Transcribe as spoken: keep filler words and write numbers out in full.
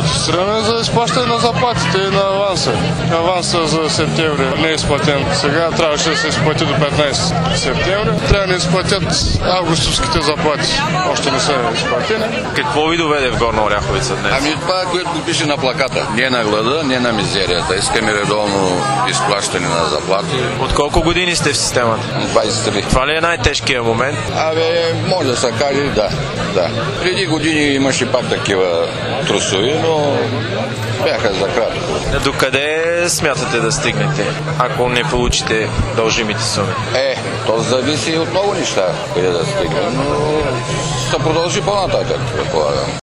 Регистриране за изплащане на заплатите и на аванса. Аванса за септември не е изплатен. Сега трябваше да се изплати до петнайсети септември. Трябва да изплатят августовските заплати. Още не са изплатени. Какво ви доведе в Горна Оряховица днес? Ами това, което го пише на плаката. Не на глада, не на мизерията. Искаме редовно изплащане на заплати. От колко години сте в системата? двайсет и три. Това ли е най-тежкият момент? Абе, може да се каже, да, да. Преди години имаше пак такива трусови, но бяха за кратко. Докъде смятате да стигнете, ако не получите дължимите суми? Е, то зависи от много неща, къде да стигнем, но ще продължи по-нататък, предполагам.